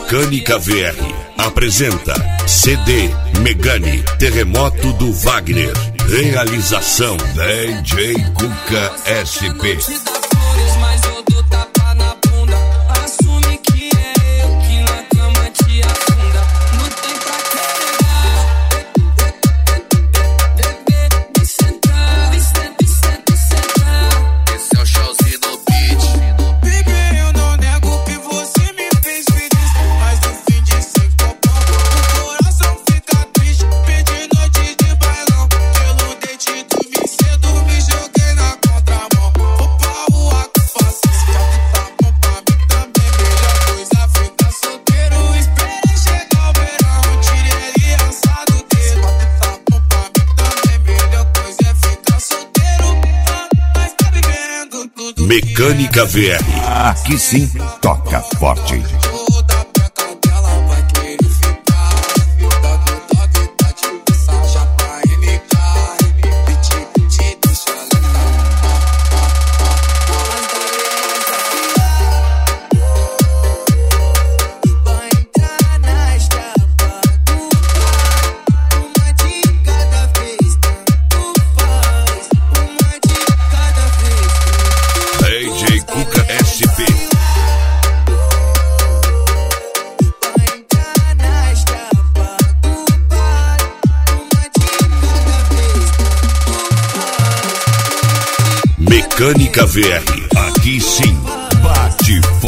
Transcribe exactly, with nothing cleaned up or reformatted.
Mecânica V R apresenta C D Megane Terremoto do Wagner. Realização D J Cuca S P. Mecânica V R. Aqui sim, toca forte. Mecânica V R, aqui sim, bate forte.